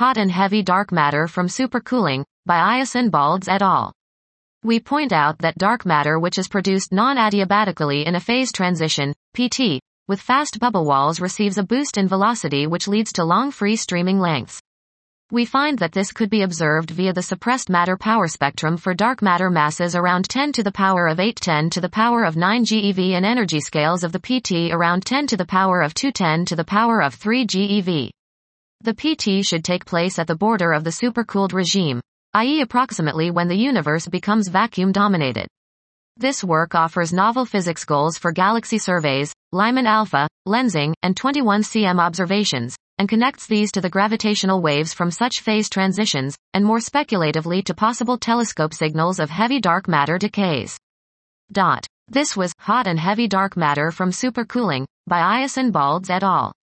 Hot and Heavy Dark Matter from Supercooling, by Eisen-Balds et al. We point out that dark matter which is produced non-adiabatically in a phase transition, pt, with fast bubble walls receives a boost in velocity which leads to long free streaming lengths. We find that this could be observed via the suppressed matter power spectrum for dark matter masses around 10 to the power of 8 10 to the power of 9 GeV and energy scales of the pt around 10 to the power of 2 10 to the power of 3 GeV. The pt should take place at the border of the supercooled regime, i.e. approximately when the universe becomes vacuum-dominated. This work offers novel physics goals for galaxy surveys, Lyman alpha, lensing, and 21 cm observations, and connects these to the gravitational waves from such phase transitions, and more speculatively to possible telescope signals of heavy dark matter decays. This was Hot and Heavy Dark Matter from Supercooling, by Eisen-Balds et al.